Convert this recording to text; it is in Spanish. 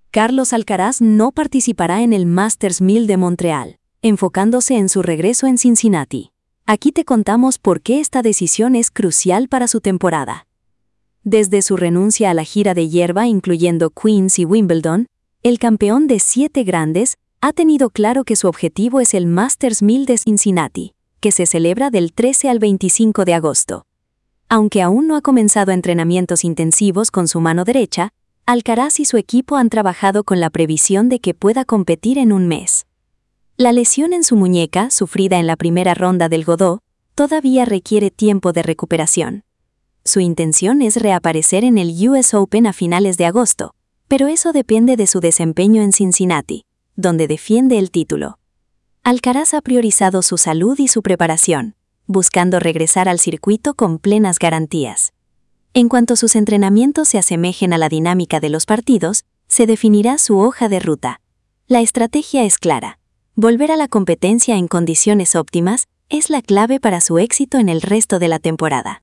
Carlos Alcaraz no participará en el Masters 1000 de Montreal, enfocándose en su regreso en Cincinnati. Aquí te contamos por qué esta decisión es crucial para su temporada. Desde su renuncia a la gira de hierba incluyendo Queens y Wimbledon, el campeón de 7 grandes ha tenido claro que su objetivo es el Masters 1000 de Cincinnati, que se celebra del 13 al 25 de agosto. Aunque aún no ha comenzado entrenamientos intensivos con su mano derecha, Alcaraz y su equipo han trabajado con la previsión de que pueda competir en un mes. La lesión en su muñeca, sufrida en la primera ronda del Godó, todavía requiere tiempo de recuperación. Su intención es reaparecer en el US Open a finales de agosto, pero eso depende de su desempeño en Cincinnati, donde defiende el título. Alcaraz ha priorizado su salud y su preparación, buscando regresar al circuito con plenas garantías. En cuanto sus entrenamientos se asemejen a la dinámica de los partidos, se definirá su hoja de ruta. La estrategia es clara. Volver a la competencia en condiciones óptimas es la clave para su éxito en el resto de la temporada.